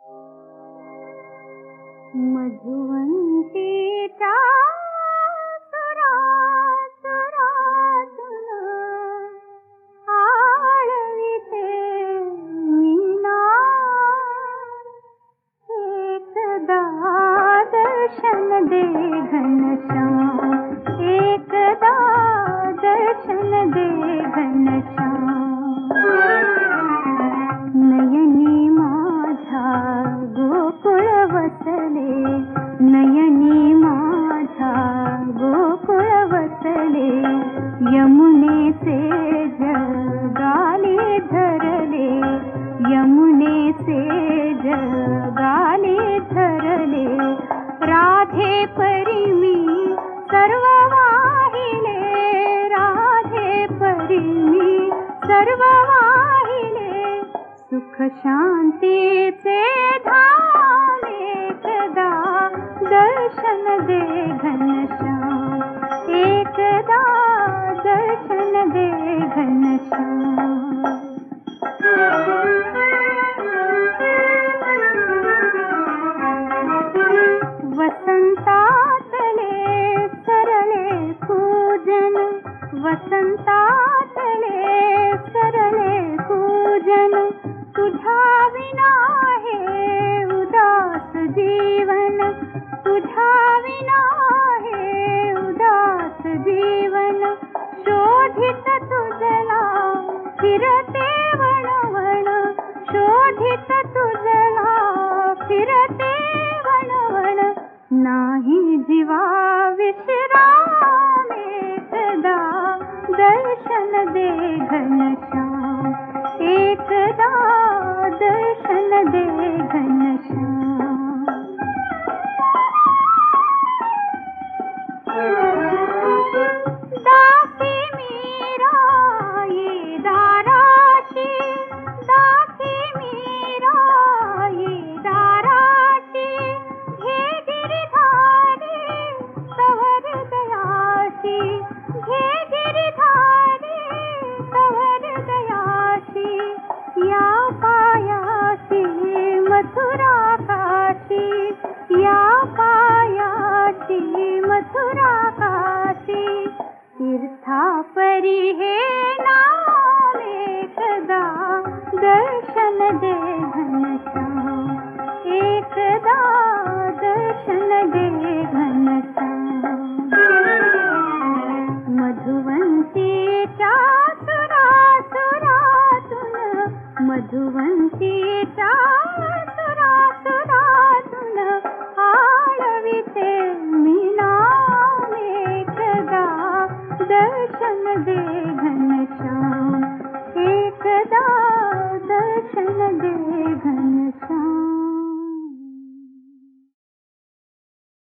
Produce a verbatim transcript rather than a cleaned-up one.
मधुवंतीच्या सुरासुरातून आळविते मीना, एकदा दर्शन दे घनश्याम, एकदा दर्शन दे घनश्याम। नयनी माझ्या गोकुळ वसले, नयनी माझ्या गोकुळ वसले, यमुनेचे जगाले धरले, यमुनेचे जगाले धरले। राधे परी मी सर्व वाहिले, राधे परी मी सर्व वाहिले, सुख शांतीचे धाम एकदा दर्शन दे घनश्याम, एकदा दर्शन दे घनश्याम। वसंतातले सरले पूजन, वसंतातले सरले पूजन, तुझ्या विना हे उदास जीवन, तुझ्या विना हे उदास जीवन। शोधित तुझला फिरते वणवण, शोधित तुझला फिरते वणवण, नाही जीवा विश्राम, एकदा दर्शन दे घनश्याम, एकदा दर्शन दे घनश्याम। दासी मीरा ये दाराची, दासी मीरा ये दाराची, घे गिरिधारी तवर दयाशी, घे गिरिधारी तवर दयाशी। या पायासी मथुरा काशी, या पायासी मथुरा काशी, तीर्था परी हे नाम एकदा दर्शन दे घनश्याम, एकदा दर्शन दे घनश्याम। मधुवंतीच्या सुरासुरातून, मधुवंतीच्या सुरासुरातून आळविते मीना, एकदा दर्शन दे घनश्याम।